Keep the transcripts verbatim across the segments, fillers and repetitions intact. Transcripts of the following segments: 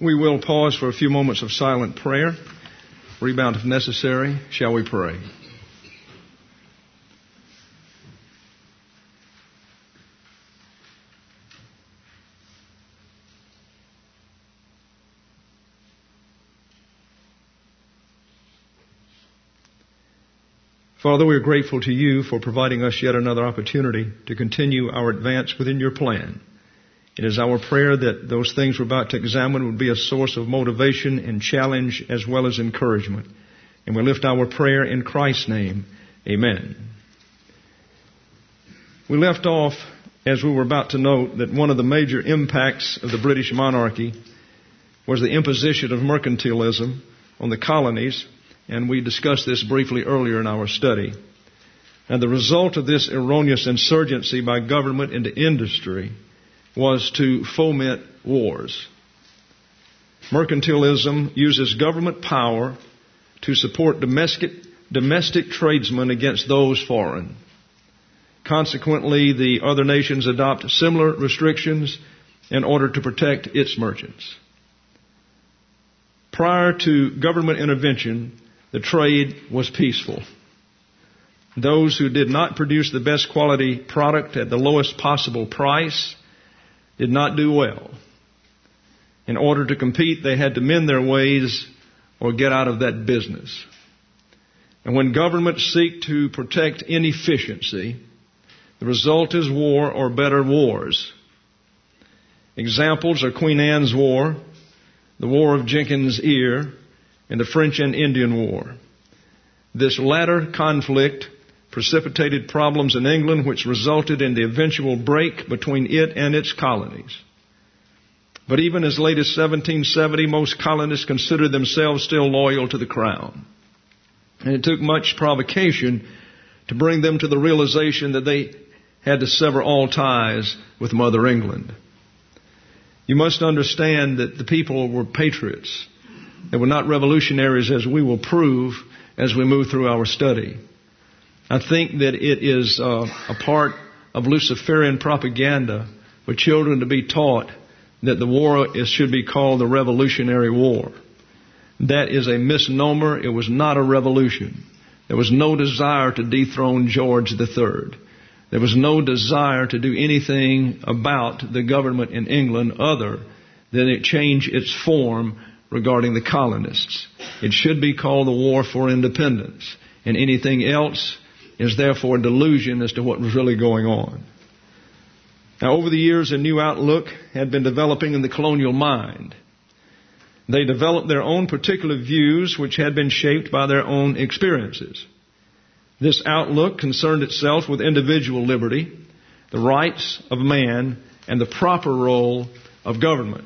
We will pause for a few moments of silent prayer. Rebound if necessary. Shall we pray? Father, we are grateful to you for providing us yet another opportunity to continue our advance within your plan. It is our prayer that those things we're about to examine would be a source of motivation and challenge as well as encouragement. And we lift our prayer in Christ's name. Amen. We left off, as we were about to note, that one of the major impacts of the British monarchy was the imposition of mercantilism on the colonies, and we discussed this briefly earlier in our study. And the result of this erroneous insurgency by government into industry was to foment wars. Mercantilism uses government power to support domestic, domestic tradesmen against those foreign. Consequently, the other nations adopt similar restrictions in order to protect its merchants. Prior to government intervention, the trade was peaceful. Those who did not produce the best quality product at the lowest possible price did not do well. In order to compete, they had to mend their ways or get out of that business. And when governments seek to protect inefficiency, the result is war or better wars. Examples are Queen Anne's War, the War of Jenkins' Ear, and the French and Indian War. This latter conflict precipitated problems in England which resulted in the eventual break between it and its colonies. But even as late as seventeen seventy, most colonists considered themselves still loyal to the crown. And it took much provocation to bring them to the realization that they had to sever all ties with Mother England. You must understand that the people were patriots. They were not revolutionaries, as we will prove as we move through our study. I think that it is uh, a part of Luciferian propaganda for children to be taught that the war is, should be called the Revolutionary War. That is a misnomer. It was not a revolution. There was no desire to dethrone George the Third. There was no desire to do anything about the government in England other than it change its form regarding the colonists. It should be called the War for Independence. And anything else is therefore a delusion as to what was really going on. Now, over the years, a new outlook had been developing in the colonial mind. They developed their own particular views, which had been shaped by their own experiences. This outlook concerned itself with individual liberty, the rights of man, and the proper role of government.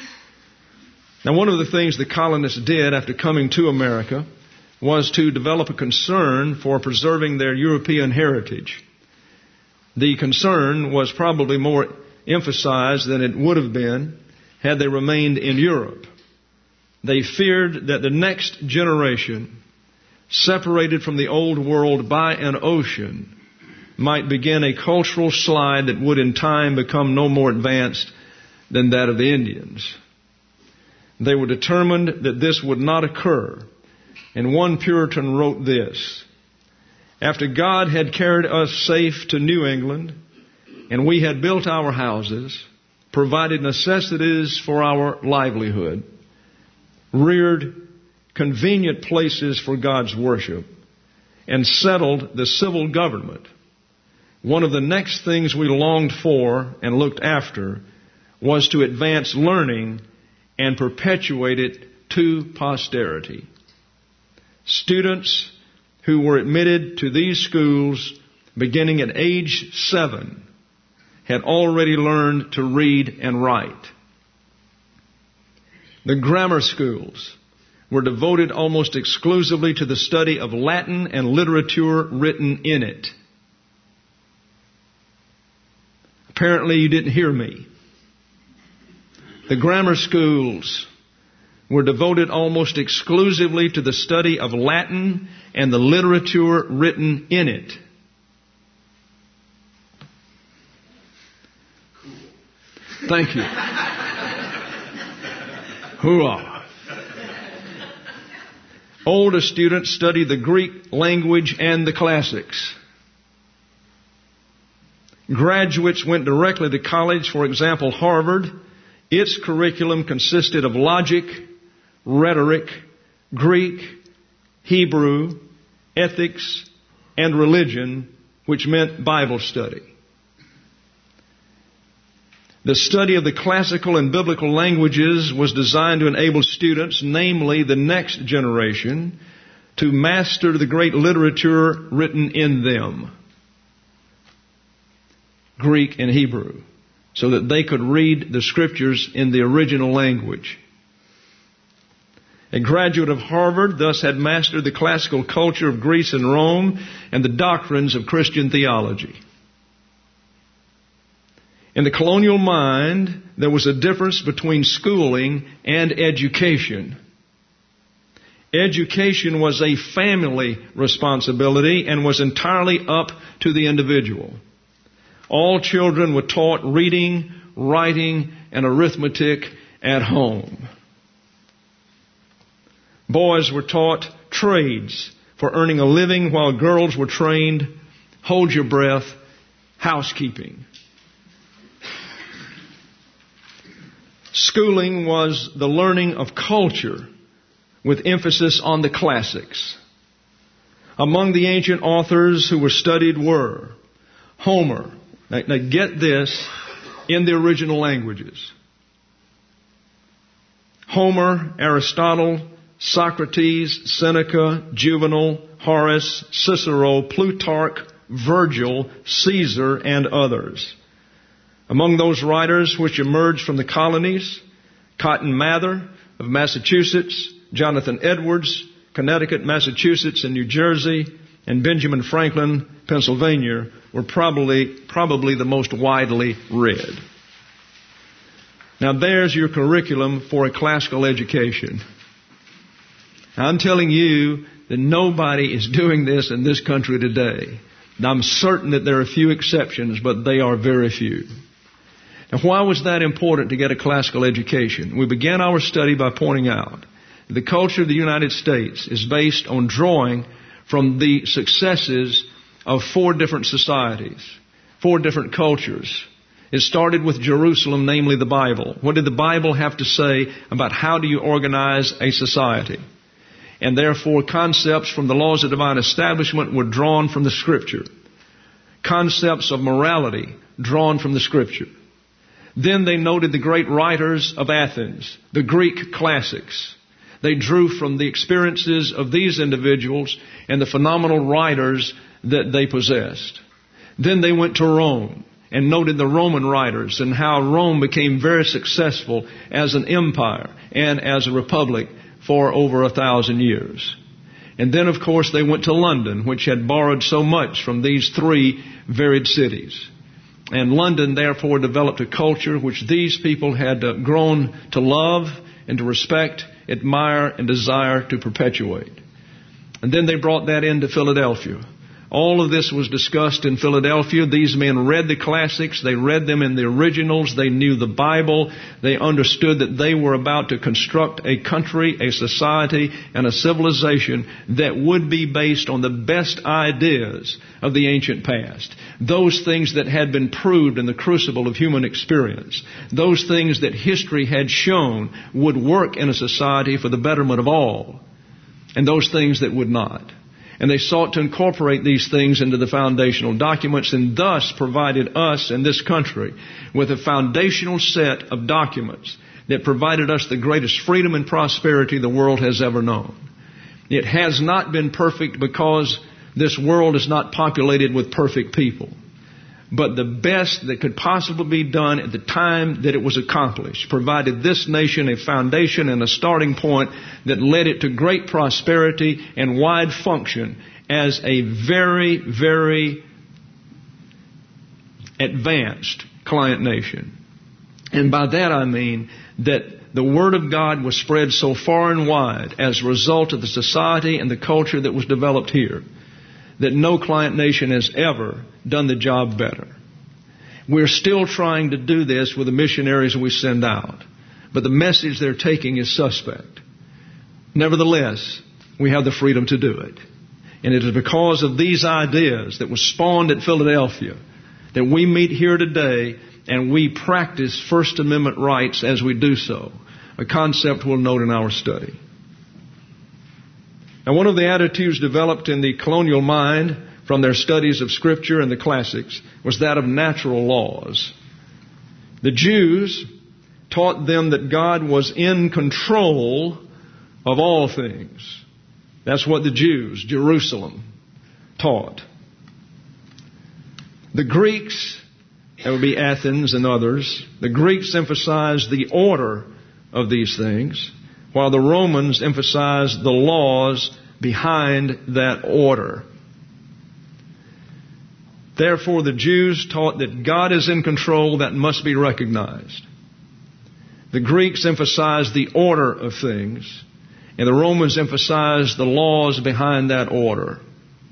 Now, one of the things the colonists did after coming to America was to develop a concern for preserving their European heritage. The concern was probably more emphasized than it would have been had they remained in Europe. They feared that the next generation, separated from the old world by an ocean, might begin a cultural slide that would in time become no more advanced than that of the Indians. They were determined that this would not occur. And one Puritan wrote this: after God had carried us safe to New England, and we had built our houses, provided necessities for our livelihood, reared convenient places for God's worship, and settled the civil government, one of the next things we longed for and looked after was to advance learning and perpetuate it to posterity. Students who were admitted to these schools beginning at age seven had already learned to read and write. The grammar schools were devoted almost exclusively to the study of Latin and literature written in it. Apparently you didn't hear me. The grammar schools were devoted almost exclusively to the study of Latin and the literature written in it. Thank you. Hoorah. Older students studied the Greek language and the classics. Graduates went directly to college. For example, Harvard. Its curriculum consisted of logic, rhetoric, Greek, Hebrew, ethics, and religion, which meant Bible study. The study of the classical and biblical languages was designed to enable students, namely the next generation, to master the great literature written in them, Greek and Hebrew, so that they could read the Scriptures in the original language. A graduate of Harvard thus had mastered the classical culture of Greece and Rome and the doctrines of Christian theology. In the colonial mind, there was a difference between schooling and education. Education was a family responsibility and was entirely up to the individual. All children were taught reading, writing, and arithmetic at home. Boys were taught trades for earning a living, while girls were trained, hold your breath, housekeeping. Schooling was the learning of culture with emphasis on the classics. Among the ancient authors who were studied were Homer. Now, now get this in the original languages. Homer, Aristotle, Socrates, Seneca, Juvenal, Horace, Cicero, Plutarch, Virgil, Caesar, and others. Among those writers which emerged from the colonies, Cotton Mather of Massachusetts, Jonathan Edwards, Connecticut, Massachusetts, and New Jersey, and Benjamin Franklin, Pennsylvania, were probably, probably the most widely read. Now there's your curriculum for a classical education. I'm telling you that nobody is doing this in this country today. Now, I'm certain that there are a few exceptions, but they are very few. Now, why was that important to get a classical education? We began our study by pointing out that the culture of the United States is based on drawing from the successes of four different societies, four different cultures. It started with Jerusalem, namely the Bible. What did the Bible have to say about how do you organize a society? And therefore, concepts from the laws of divine establishment were drawn from the Scripture. Concepts of morality drawn from the Scripture. Then they noted the great writers of Athens, the Greek classics. They drew from the experiences of these individuals and the phenomenal writers that they possessed. Then they went to Rome and noted the Roman writers and how Rome became very successful as an empire and as a republic for over a thousand years. And then, of course, they went to London, which had borrowed so much from these three varied cities. And London, therefore, developed a culture which these people had uh, grown to love and to respect, admire, and desire to perpetuate. And then they brought that into Philadelphia. All of this was discussed in Philadelphia. These men read the classics. They read them in the originals. They knew the Bible. They understood that they were about to construct a country, a society, and a civilization that would be based on the best ideas of the ancient past. Those things that had been proved in the crucible of human experience. Those things that history had shown would work in a society for the betterment of all. And those things that would not. And they sought to incorporate these things into the foundational documents and thus provided us in this country with a foundational set of documents that provided us the greatest freedom and prosperity the world has ever known. It has not been perfect because this world is not populated with perfect people. But the best that could possibly be done at the time that it was accomplished provided this nation a foundation and a starting point that led it to great prosperity and wide function as a very, very advanced client nation. And by that I mean that the Word of God was spread so far and wide as a result of the society and the culture that was developed here, that no client nation has ever done the job better. We're still trying to do this with the missionaries we send out. but the message they're taking is suspect. Nevertheless, we have the freedom to do it. And it is because of these ideas that were spawned at Philadelphia that we meet here today and we practice First Amendment rights as we do so, a concept we'll note in our study. Now, one of the attitudes developed in the colonial mind from their studies of Scripture and the classics was that of natural laws. The Jews taught them that God was in control of all things. That's what the Jews, Jerusalem, taught. The Greeks, that would be Athens and others, the Greeks emphasized the order of these things, while the Romans emphasized the laws behind that order. Therefore, the Jews taught that God is in control, that must be recognized. The Greeks emphasized the order of things, and the Romans emphasized the laws behind that order.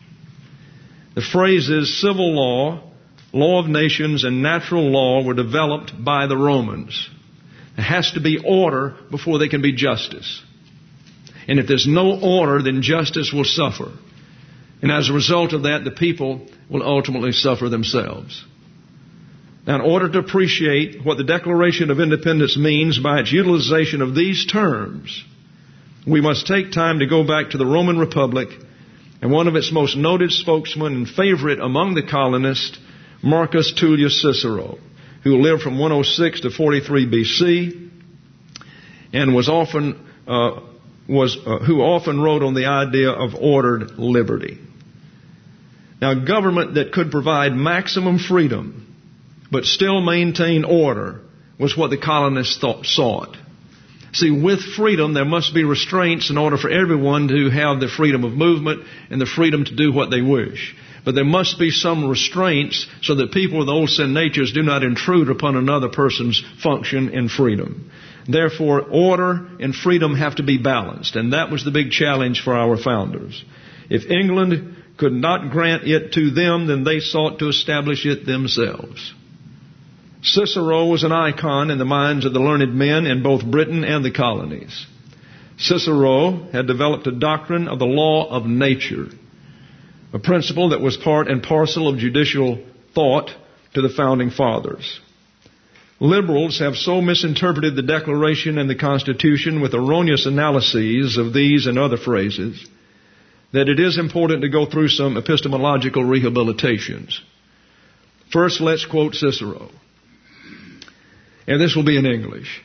The phrases civil law, law of nations, and natural law were developed by the Romans. There has to be order before there can be justice. And if there's no order, then justice will suffer. And as a result of that, the people will ultimately suffer themselves. Now, in order to appreciate what the Declaration of Independence means by its utilization of these terms, we must take time to go back to the Roman Republic and one of its most noted spokesmen and favorite among the colonists, Marcus Tullius Cicero, who lived from one oh six to forty-three B C and was often uh, was uh, who often wrote on the idea of ordered liberty. Now, government that could provide maximum freedom but still maintain order was what the colonists thought, sought. See, with freedom, there must be restraints in order for everyone to have the freedom of movement and the freedom to do what they wish. But there must be some restraints so that people with old sin natures do not intrude upon another person's function and freedom. Therefore, order and freedom have to be balanced, and that was the big challenge for our founders. If England could not grant it to them, then they sought to establish it themselves. Cicero was an icon in the minds of the learned men in both Britain and the colonies. Cicero had developed a doctrine of the law of nature, a principle that was part and parcel of judicial thought to the founding fathers. Liberals have so misinterpreted the Declaration and the Constitution with erroneous analyses of these and other phrases that it is important to go through some epistemological rehabilitations. First, let's quote Cicero. And this will be in English.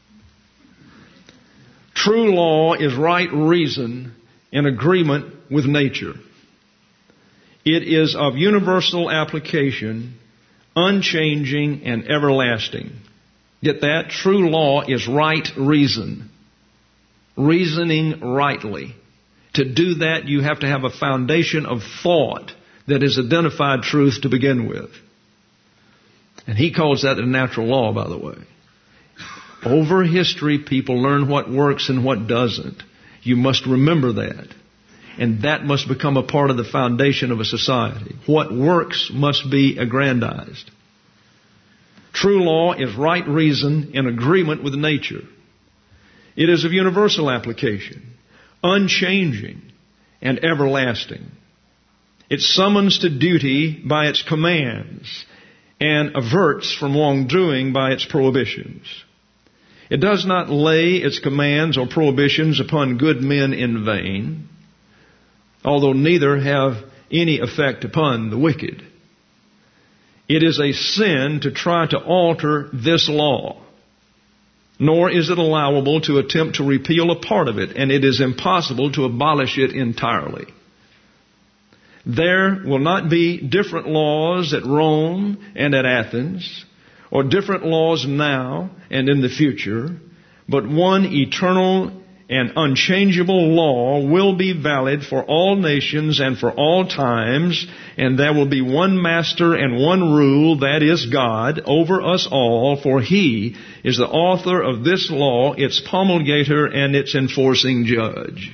True law is right reason in agreement with nature. It is of universal application, unchanging and everlasting. Get that? True law is right reason. Reasoning rightly. To do that, you have to have a foundation of thought that is identified truth to begin with. And he calls that a natural law, by the way. Over history, people learn what works and what doesn't. You must remember that. And that must become a part of the foundation of a society. What works must be aggrandized. True law is right reason in agreement with nature. It is of universal application, unchanging and everlasting. It summons to duty by its commands and averts from wrongdoing by its prohibitions. It does not lay its commands or prohibitions upon good men in vain, although neither have any effect upon the wicked. It is a sin to try to alter this law, nor is it allowable to attempt to repeal a part of it, and it is impossible to abolish it entirely. There will not be different laws at Rome and at Athens, or different laws now and in the future, but one eternal and unchangeable law will be valid for all nations and for all times, and there will be one master and one rule, that is God, over us all, for He is the author of this law, its promulgator, and its enforcing judge.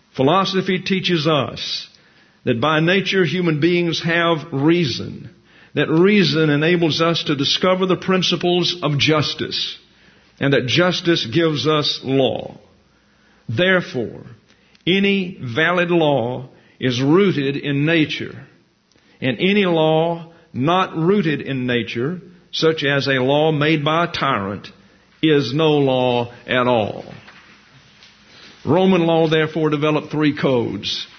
Philosophy teaches us that by nature human beings have reason, that reason enables us to discover the principles of justice, and that justice gives us law. Therefore, any valid law is rooted in nature, and any law not rooted in nature, such as a law made by a tyrant, is no law at all. Roman law, therefore, developed three codes.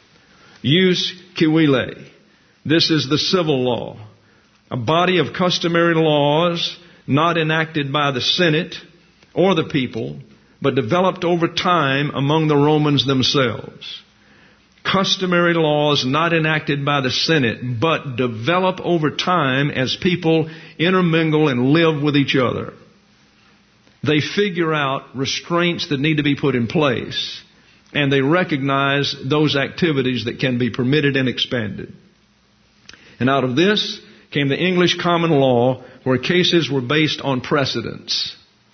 Jus civile. This is the civil law, a body of customary laws not enacted by the Senate or the people, but developed over time among the Romans themselves. Customary laws not enacted by the Senate, but develop over time as people intermingle and live with each other. They figure out restraints that need to be put in place, and they recognize those activities that can be permitted and expanded. And out of this came the English common law, where cases were based on precedents.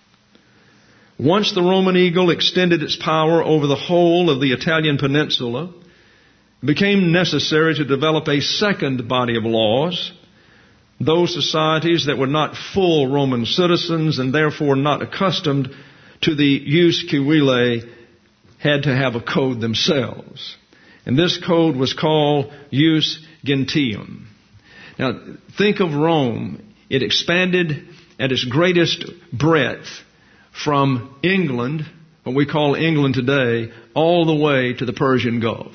Once the Roman eagle extended its power over the whole of the Italian peninsula, it became necessary to develop a second body of laws. Those societies that were not full Roman citizens and therefore not accustomed to the jus civile had to have a code themselves. And this code was called jus gentium. Now, think of Rome. It expanded at its greatest breadth from England, what we call England today, all the way to the Persian Gulf.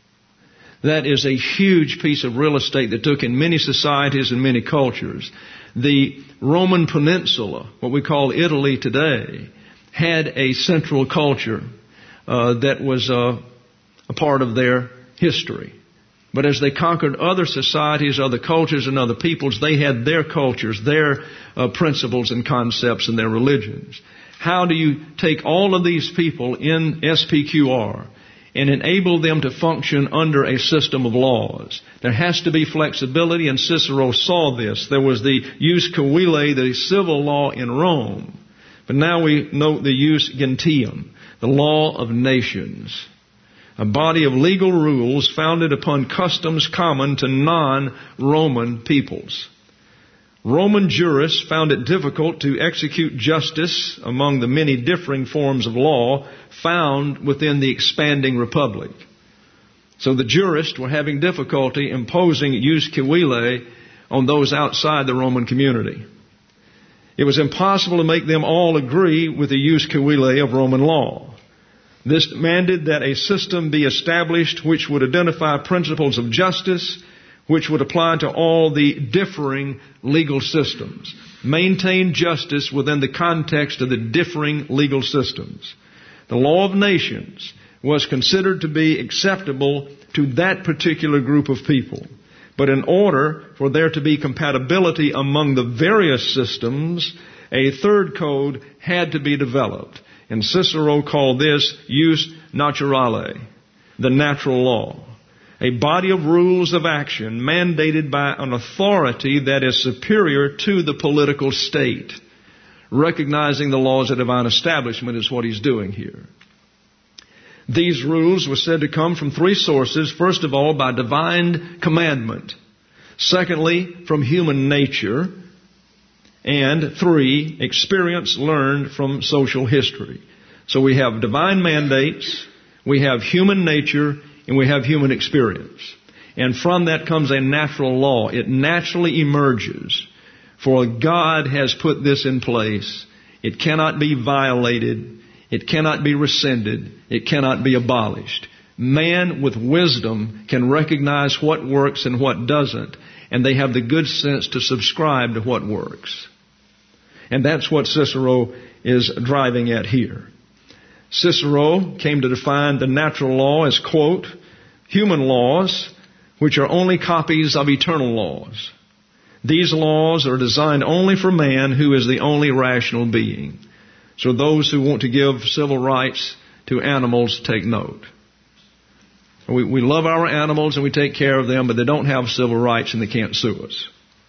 That is a huge piece of real estate that took in many societies and many cultures. The Roman Peninsula, what we call Italy today, had a central culture uh, that was uh, a part of their history. But as they conquered other societies, other cultures, and other peoples, they had their cultures, their uh, principles and concepts and their religions. How do you take all of these people in S P Q R and enable them to function under a system of laws? There has to be flexibility, and Cicero saw this. There was the jus civile, the civil law in Rome. But now we note the jus gentium, the law of nations. A body of legal rules founded upon customs common to non-Roman peoples. Roman jurists found it difficult to execute justice among the many differing forms of law found within the expanding republic. So the jurists were having difficulty imposing jus civile on those outside the Roman community. It was impossible to make them all agree with the jus civile of Roman law. This demanded that a system be established which would identify principles of justice, which would apply to all the differing legal systems. Maintain justice within the context of the differing legal systems. The law of nations was considered to be acceptable to that particular group of people. But in order for there to be compatibility among the various systems, a third code had to be developed. And Cicero called this jus naturale, the natural law. A body of rules of action mandated by an authority that is superior to the political state. Recognizing the laws of divine establishment is what he's doing here. These rules were said to come from three sources. First of all, by divine commandment. Secondly, from human nature. And three, experience learned from social history. So we have divine mandates, we have human nature, and we have human experience. And from that comes a natural law. It naturally emerges. For God has put this in place. It cannot be violated. It cannot be rescinded. It cannot be abolished. Man with wisdom can recognize what works and what doesn't. And they have the good sense to subscribe to what works. And that's what Cicero is driving at here. Cicero came to define the natural law as, quote, human laws, which are only copies of eternal laws. These laws are designed only for man, who is the only rational being. So those who want to give civil rights to animals, take note. We, we love our animals and we take care of them, but they don't have civil rights and they can't sue us.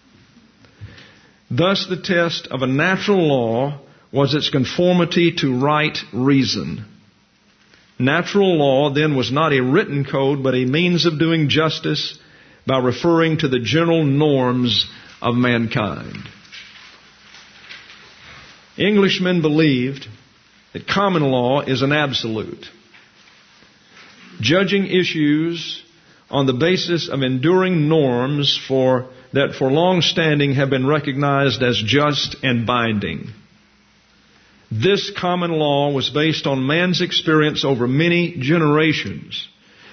Thus, the test of a natural law was its conformity to right reason. Natural law then was not a written code, but a means of doing justice by referring to the general norms of mankind. Englishmen believed that common law is an absolute, judging issues on the basis of enduring norms for that for long standing have been recognized as just and binding. This common law was based on man's experience over many generations.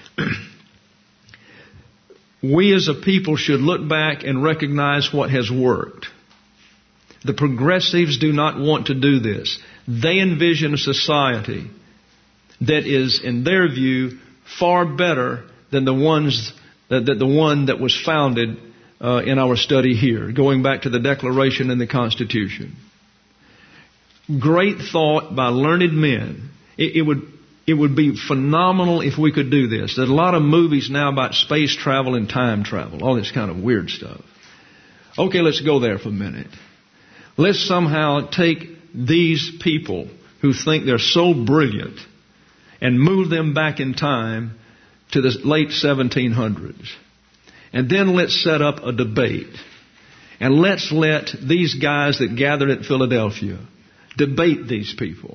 We as a people should look back and recognize what has worked. The progressives do not want to do this. They envision a society that is, in their view, far better than the ones that, that the one that was founded uh, in our study here, going back to the Declaration and the Constitution. Great thought by learned men. It, it would it would be phenomenal if we could do this. There's a lot of movies now about space travel and time travel, all this kind of weird stuff. Okay, let's go there for a minute. Let's somehow take these people who think they're so brilliant and move them back in time to the late seventeen hundreds. And then let's set up a debate. And let's let these guys that gathered at Philadelphia debate these people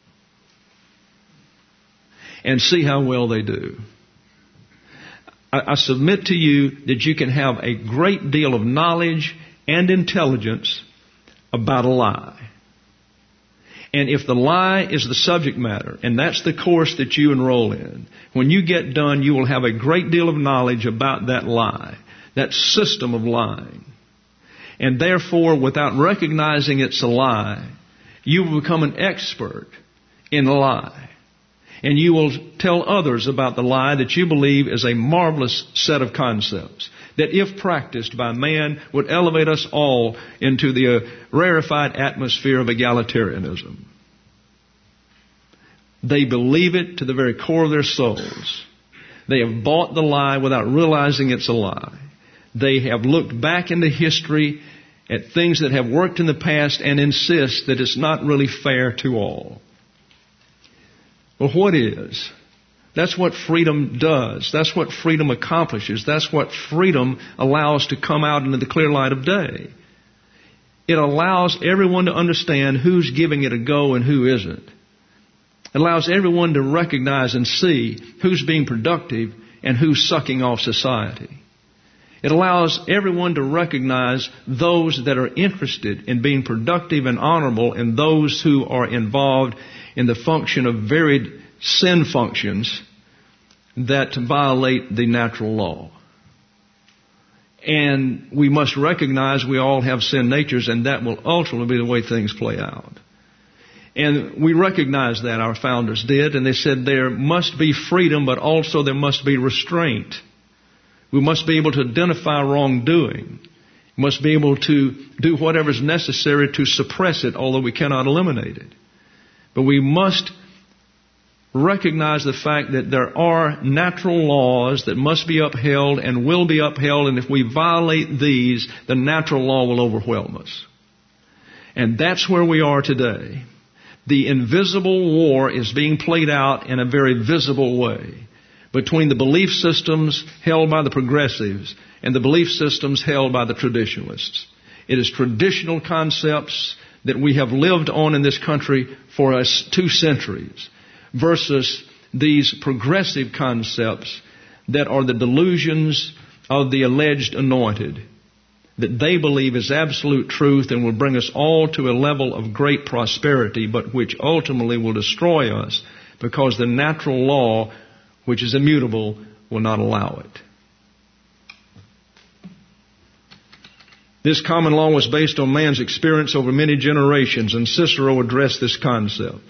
and see how well they do. I, I submit to you that you can have a great deal of knowledge and intelligence about a lie. And if the lie is the subject matter, and that's the course that you enroll in, when you get done, you will have a great deal of knowledge about that lie, that system of lying. And therefore, without recognizing it's a lie, you will become an expert in the lie. And you will tell others about the lie that you believe is a marvelous set of concepts that, if practiced by man, would elevate us all into the uh, rarefied atmosphere of egalitarianism. They believe it to the very core of their souls. They have bought the lie without realizing it's a lie. They have looked back into history at things that have worked in the past and insist that it's not really fair to all. Well, what is? That's what freedom does. That's what freedom accomplishes. That's what freedom allows to come out into the clear light of day. It allows everyone to understand who's giving it a go and who isn't. It allows everyone to recognize and see who's being productive and who's sucking off society. It allows everyone to recognize those that are interested in being productive and honorable and those who are involved in the function of varied sin functions that violate the natural law. And we must recognize we all have sin natures, and that will ultimately be the way things play out. And we recognize that, our founders did, and they said there must be freedom, but also there must be restraint. We must be able to identify wrongdoing. We must be able to do whatever is necessary to suppress it, although we cannot eliminate it. But we must recognize the fact that there are natural laws that must be upheld and will be upheld, and if we violate these, the natural law will overwhelm us. And that's where we are today. The invisible war is being played out in a very visible way between the belief systems held by the progressives and the belief systems held by the traditionalists. It is traditional concepts that we have lived on in this country for us two centuries versus these progressive concepts that are the delusions of the alleged anointed, that they believe is absolute truth and will bring us all to a level of great prosperity, but which ultimately will destroy us because the natural law, which is immutable, will not allow it. This common law was based on man's experience over many generations, and Cicero addressed this concept.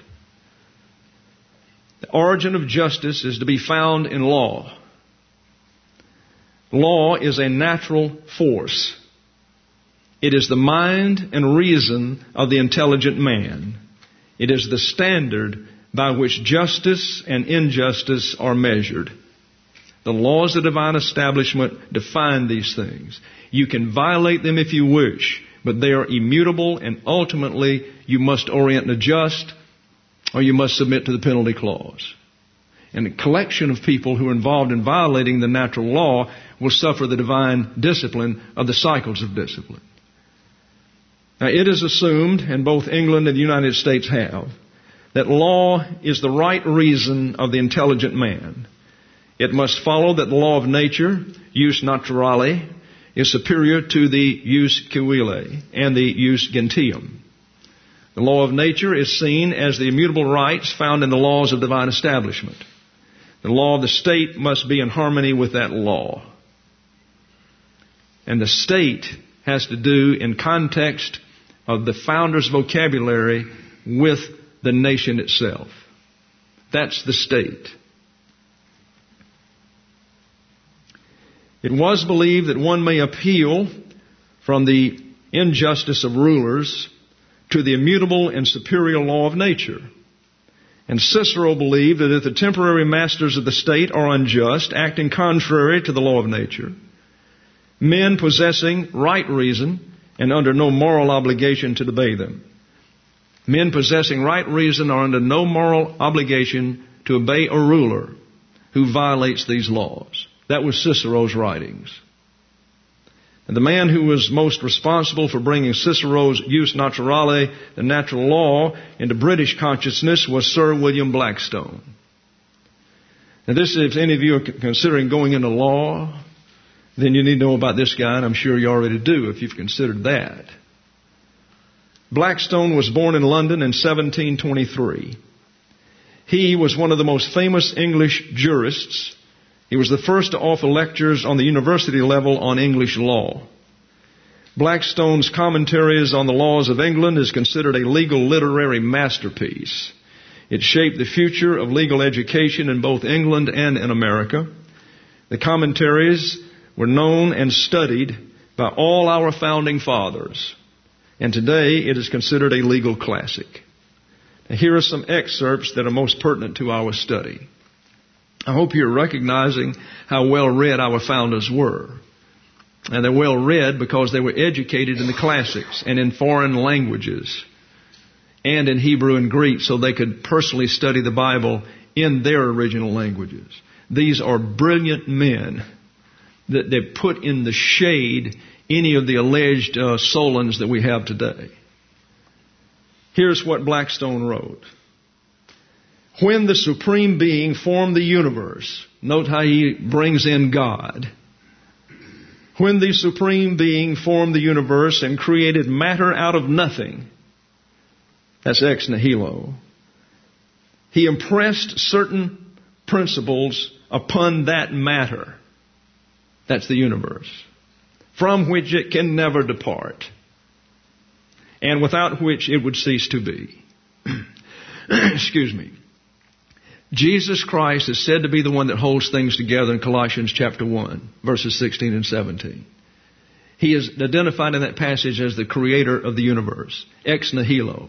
The origin of justice is to be found in law. Law is a natural force. It is the mind and reason of the intelligent man. It is the standard by which justice and injustice are measured. The laws of divine establishment define these things. You can violate them if you wish, but they are immutable, and ultimately you must orient and adjust, or you must submit to the penalty clause. And a collection of people who are involved in violating the natural law will suffer the divine discipline of the cycles of discipline. Now, it is assumed, and both England and the United States have, that law is the right reason of the intelligent man. It must follow that the law of nature, jus naturale, is superior to the jus civile and the jus gentium. The law of nature is seen as the immutable rights found in the laws of divine establishment. The law of the state must be in harmony with that law. And the state has to do in context of the founder's vocabulary with the nation itself. That's the state. It was believed that one may appeal from the injustice of rulers to the immutable and superior law of nature. And Cicero believed that if the temporary masters of the state are unjust, acting contrary to the law of nature, men possessing right reason and under no moral obligation to obey them. Men possessing right reason are under no moral obligation to obey a ruler who violates these laws. That was Cicero's writings. And the man who was most responsible for bringing Cicero's jus naturale, the natural law, into British consciousness was Sir William Blackstone. Now this, if any of you are considering going into law, then you need to know about this guy, and I'm sure you already do if you've considered that. Blackstone was born in London in seventeen twenty-three. He was one of the most famous English jurists. He was the first to offer lectures on the university level on English law. Blackstone's commentaries on the laws of England is considered a legal literary masterpiece. It shaped the future of legal education in both England and in America. The commentaries were known and studied by all our founding fathers. And today it is considered a legal classic. Now, here are some excerpts that are most pertinent to our study. I hope you're recognizing how well read our founders were. And they're well read because they were educated in the classics and in foreign languages and in Hebrew and Greek so they could personally study the Bible in their original languages. These are brilliant men that they put in the shade any of the alleged uh, Solons that we have today. Here's what Blackstone wrote. When the Supreme Being formed the universe, note how he brings in God. When the Supreme Being formed the universe and created matter out of nothing, that's ex nihilo, he impressed certain principles upon that matter. That's the universe, from which it can never depart, and without which it would cease to be. Excuse me. Jesus Christ is said to be the one that holds things together in Colossians chapter one, verses sixteen and seventeen. He is identified in that passage as the creator of the universe, ex nihilo.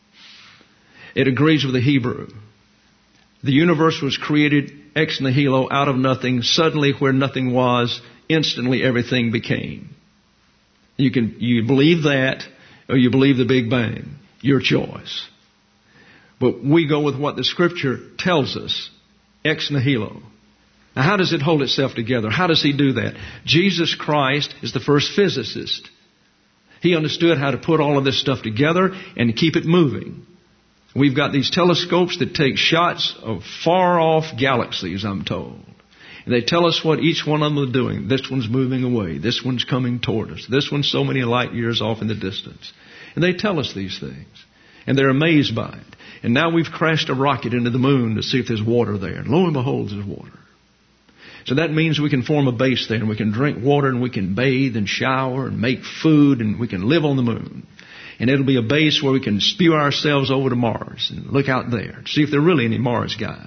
It agrees with the Hebrew. The universe was created ex nihilo, out of nothing. Suddenly, where nothing was, instantly everything became. You can you believe that, or you believe the Big Bang. Your choice. But we go with what the Scripture tells us, ex nihilo. Now, how does it hold itself together? How does He do that? Jesus Christ is the first physicist. He understood how to put all of this stuff together and keep it moving. We've got these telescopes that take shots of far-off galaxies, I'm told. And they tell us what each one of them is doing. This one's moving away. This one's coming toward us. This one's so many light years off in the distance. And they tell us these things. And they're amazed by it. And now we've crashed a rocket into the moon to see if there's water there. And lo and behold, there's water. So that means we can form a base there, and we can drink water, and we can bathe and shower and make food, and we can live on the moon. And it'll be a base where we can spew ourselves over to Mars and look out there to see if there are really any Mars guys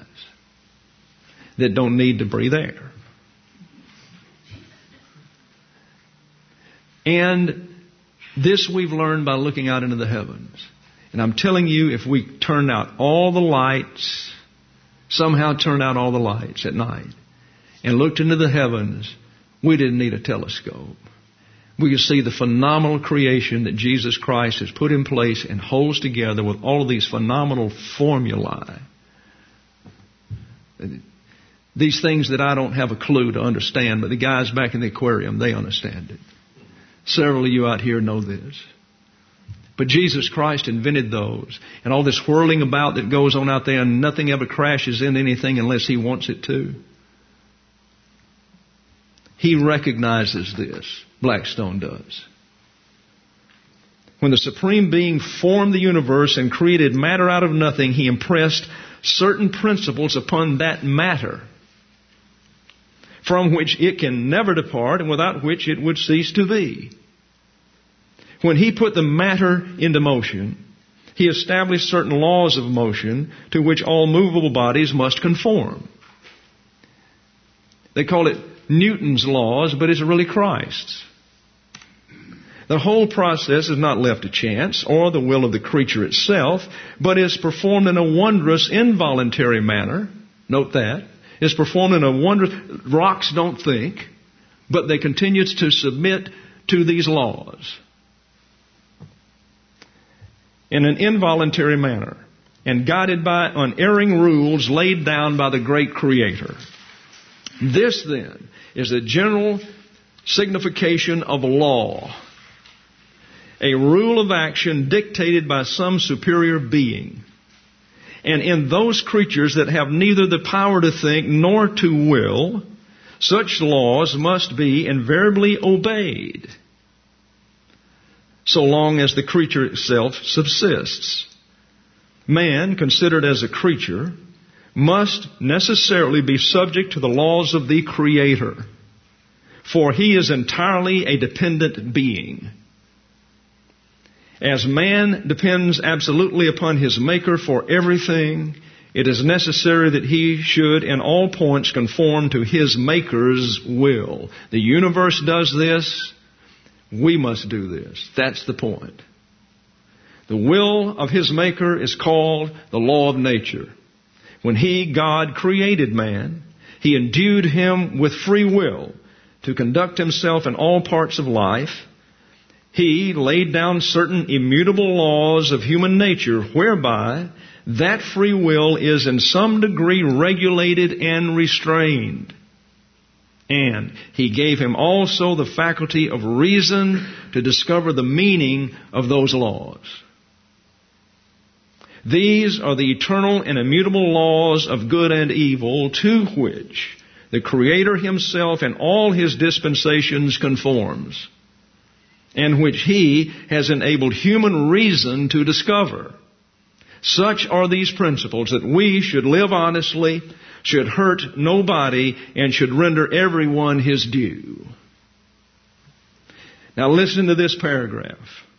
that don't need to breathe air. And this we've learned by looking out into the heavens. And I'm telling you, if we turn out all the lights, somehow turn out all the lights at night, and looked into the heavens, we didn't need a telescope. We could see the phenomenal creation that Jesus Christ has put in place and holds together with all of these phenomenal formulae. These things that I don't have a clue to understand, but the guys back in the aquarium, they understand it. Several of you out here know this. But Jesus Christ invented those. And all this whirling about that goes on out there, and nothing ever crashes into anything unless He wants it to. He recognizes this. Blackstone does. When the Supreme Being formed the universe and created matter out of nothing, He impressed certain principles upon that matter, from which it can never depart and without which it would cease to be. When He put the matter into motion, He established certain laws of motion to which all movable bodies must conform. They call it Newton's laws, but it's really Christ's. The whole process is not left to chance or the will of the creature itself, but is performed in a wondrous, involuntary manner. Note that. It's performed in a wondrous... Rocks don't think, but they continue to submit to these laws in an involuntary manner and guided by unerring rules laid down by the great Creator. This, then, is the general signification of law. A rule of action dictated by some superior being. And in those creatures that have neither the power to think nor to will, such laws must be invariably obeyed, so long as the creature itself subsists. Man, considered as a creature, must necessarily be subject to the laws of the Creator, for he is entirely a dependent being. As man depends absolutely upon his Maker for everything, it is necessary that he should in all points conform to his Maker's will. The universe does this. We must do this. That's the point. The will of his Maker is called the law of nature. When He, God, created man, He endued him with free will to conduct himself in all parts of life. He laid down certain immutable laws of human nature whereby that free will is in some degree regulated and restrained. And He gave him also the faculty of reason to discover the meaning of those laws. These are the eternal and immutable laws of good and evil to which the Creator Himself in all His dispensations conforms, and which He has enabled human reason to discover. Such are these principles, that we should live honestly, should hurt nobody, and should render everyone his due. Now listen to this paragraph.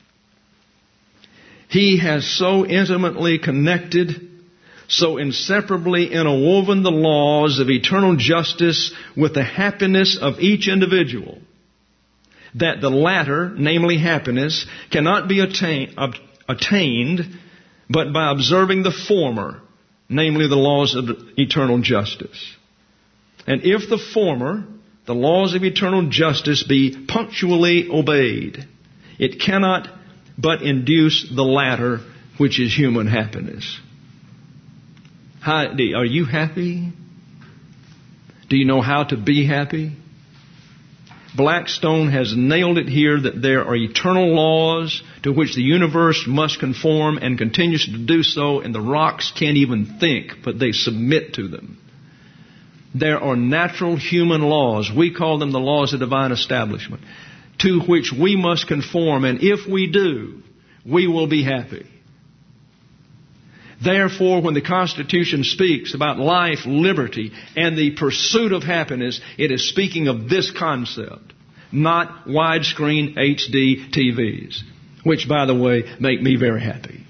He has so intimately connected, so inseparably interwoven the laws of eternal justice with the happiness of each individual, that the latter, namely happiness, cannot be attain, ob, attained but by observing the former, namely the laws of eternal justice. And if the former, the laws of eternal justice, be punctually obeyed, it cannot but induce the latter, which is human happiness. How, are you happy? Do you know how to be happy? Blackstone has nailed it here that there are eternal laws to which the universe must conform and continues to do so, and the rocks can't even think, but they submit to them. There are natural human laws. We call them the laws of divine establishment, to which we must conform, and if we do, we will be happy. Therefore, when the Constitution speaks about life, liberty, and the pursuit of happiness, it is speaking of this concept, not widescreen H D T Vs, which, by the way, make me very happy.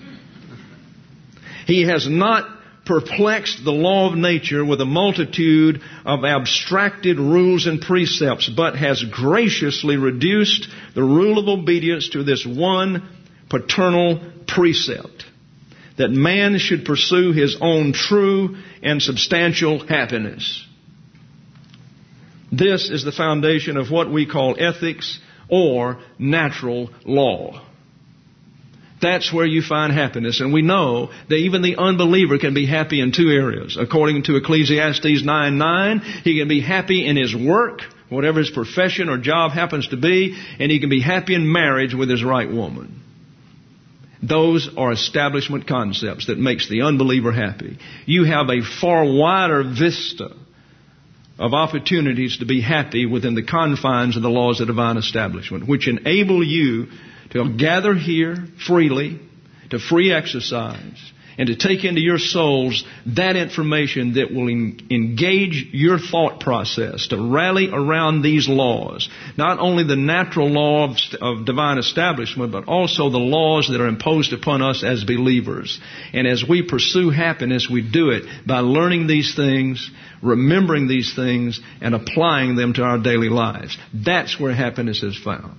He has not perplexed the law of nature with a multitude of abstracted rules and precepts, but has graciously reduced the rule of obedience to this one paternal precept, that man should pursue his own true and substantial happiness. This is the foundation of what we call ethics or natural law. That's where you find happiness. And we know that even the unbeliever can be happy in two areas. According to Ecclesiastes nine nine, he can be happy in his work, whatever his profession or job happens to be, and he can be happy in marriage with his right woman. Those are establishment concepts that makes the unbeliever happy. You have a far wider vista of opportunities to be happy within the confines of the laws of divine establishment, which enable you to gather here freely, to free exercise, and to take into your souls that information that will en- engage your thought process, to rally around these laws. Not only the natural law of, of divine establishment, but also the laws that are imposed upon us as believers. And as we pursue happiness, we do it by learning these things, remembering these things, and applying them to our daily lives. That's where happiness is found.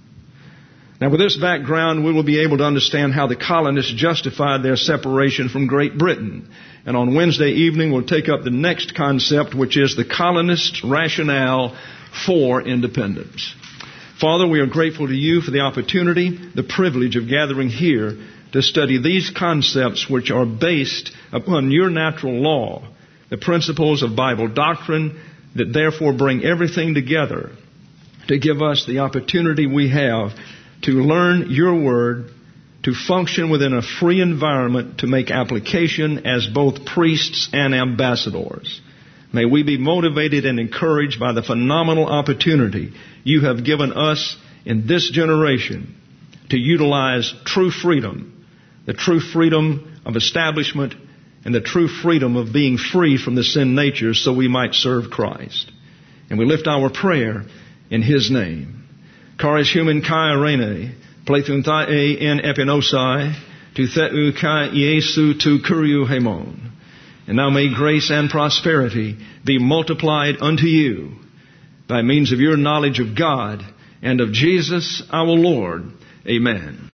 Now, with this background, we will be able to understand how the colonists justified their separation from Great Britain. And on Wednesday evening, we'll take up the next concept, which is the colonists' rationale for independence. Father, we are grateful to you for the opportunity, the privilege of gathering here to study these concepts which are based upon your natural law, the principles of Bible doctrine that therefore bring everything together to give us the opportunity we have to learn your word, to function within a free environment, to make application as both priests and ambassadors. May we be motivated and encouraged by the phenomenal opportunity you have given us in this generation to utilize true freedom, the true freedom of establishment and the true freedom of being free from the sin nature so we might serve Christ. And we lift our prayer in His name. Charis human kai arene, plethun thae en epinosai, tu theu kai Iesu tu kuriu hemon. And now may grace and prosperity be multiplied unto you by means of your knowledge of God and of Jesus our Lord. Amen.